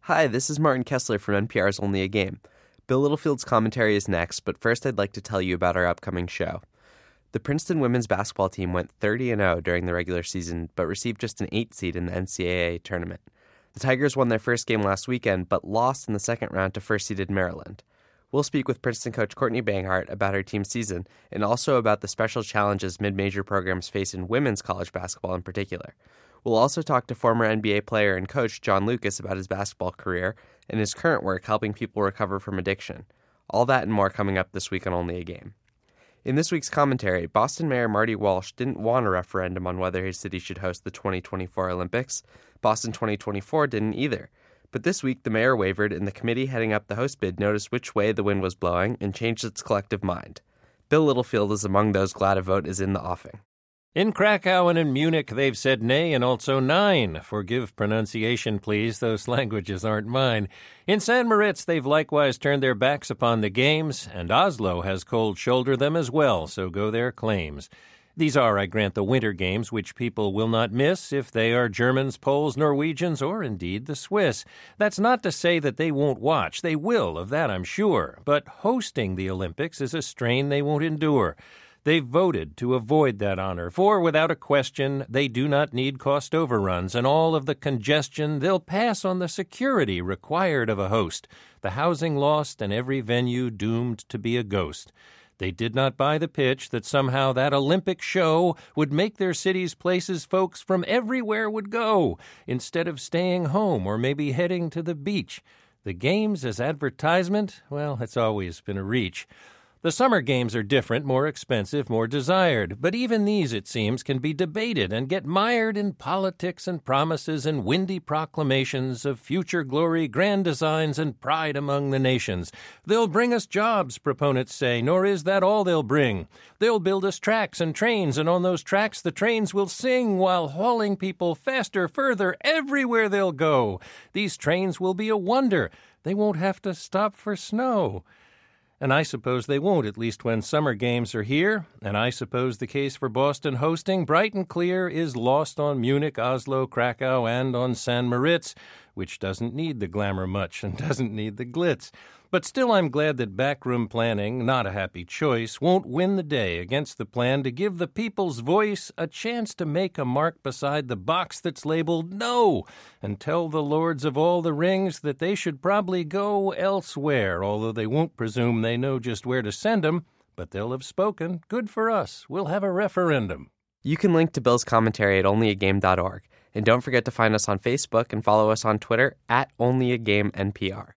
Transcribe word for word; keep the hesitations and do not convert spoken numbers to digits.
Hi, this is Martin Kessler from N P R's Only a Game. Bill Littlefield's commentary is next, but first I'd like to tell you about our upcoming show. The Princeton women's basketball team went thirty and oh during the regular season, but received just an eight seed in the N C double A tournament. The Tigers won their first game last weekend, but lost in the second round to first-seeded Maryland. We'll speak with Princeton coach Courtney Banghart about her team's season, and also about the special challenges mid-major programs face in women's college basketball in particular. We'll also talk to former N B A player and coach John Lucas about his basketball career and his current work helping people recover from addiction. All that and more coming up this week on Only a Game. In this week's commentary, Boston Mayor Marty Walsh didn't want a referendum on whether his city should host the twenty twenty-four Olympics. Boston twenty twenty-four didn't either. But this week, the mayor wavered, and the committee heading up the host bid noticed which way the wind was blowing and changed its collective mind. Bill Littlefield is among those glad a vote is in the offing. In Krakow and in Munich, they've said nay and also nein. Forgive pronunciation, please. Those languages aren't mine. In San Moritz, they've likewise turned their backs upon the games, and Oslo has cold-shouldered them as well, so go their claims. These are, I grant, the winter games, which people will not miss if they are Germans, Poles, Norwegians, or indeed the Swiss. That's not to say that they won't watch. They will, of that I'm sure. But hosting the Olympics is a strain they won't endure. They've voted to avoid that honor, for without a question, they do not need cost overruns and all of the congestion. They'll pass on the security required of a host, the housing lost, and every venue doomed to be a ghost. They did not buy the pitch that somehow that Olympic show would make their cities places folks from everywhere would go, instead of staying home or maybe heading to the beach. The games as advertisement, well, it's always been a reach. The summer games are different, more expensive, more desired, but even these, it seems, can be debated and get mired in politics and promises and windy proclamations of future glory, grand designs, and pride among the nations. They'll bring us jobs, proponents say, nor is that all they'll bring. They'll build us tracks and trains, and on those tracks the trains will sing while hauling people faster, further, everywhere they'll go. These trains will be a wonder. They won't have to stop for snow. And I suppose they won't, at least when summer games are here. And I suppose the case for Boston hosting, bright and clear, is lost on Munich, Oslo, Krakow, and on San Moritz, which doesn't need the glamour much and doesn't need the glitz. But still I'm glad that backroom planning, not a happy choice, won't win the day against the plan to give the people's voice a chance to make a mark beside the box that's labeled no, and tell the lords of all the rings that they should probably go elsewhere, although they won't presume they know just where to send 'em, but they'll have spoken. Good for us. We'll have a referendum. You can link to Bill's commentary at only a game dot org. And don't forget to find us on Facebook and follow us on Twitter at only a game N P R.